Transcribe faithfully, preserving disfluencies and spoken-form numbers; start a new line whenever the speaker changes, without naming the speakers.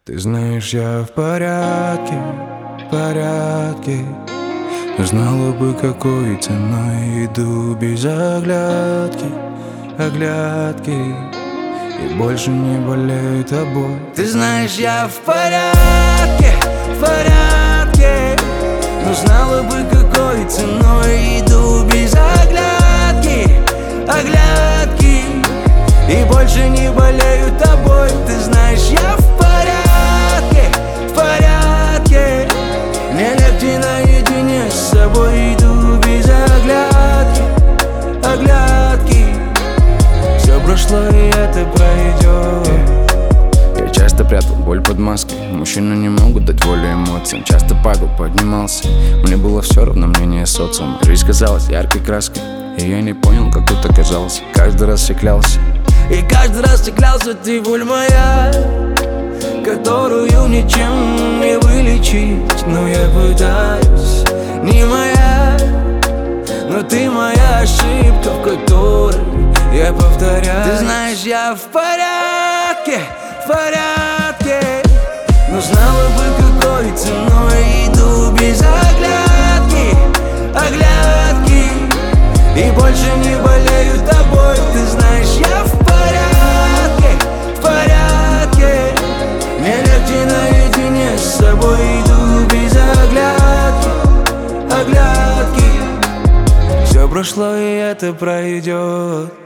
Ты знаешь, я в порядке, в порядке. Знала бы, какой ценой иду без оглядки, оглядки. И больше не болею тобой.
Ты знаешь, я в порядке, в порядке. Но знала бы, какой ценой иду без оглядки, оглядки. И больше не болею тобой. Ты знаешь, я в порядке, в порядке. Мне легче наедине с собой, иду без оглядки, оглядки. Все прошло, и это пройдет.
Я часто прятал боль под маской. Мужчины не могут дать волю эмоциям. Часто падал, поднимался. Мне было все равно мнение социума. Жизнь казалась яркой краской, и я не понял, как тут оказался. Каждый раз я клялся.
И каждый раз ты клялся, ты боль моя, которую ничем не вылечить. Но я пытаюсь, не моя. Но ты моя ошибка, в которой я повторяю. Ты знаешь, я в порядке, в порядке. Но знала бы, какой ценой иду без оглядки, оглядки. И больше не болею тобой. Ты знаешь, я в порядке, в порядке. Мне легче наедине с собой, иду без оглядки, оглядки. Все прошло, и это пройдет.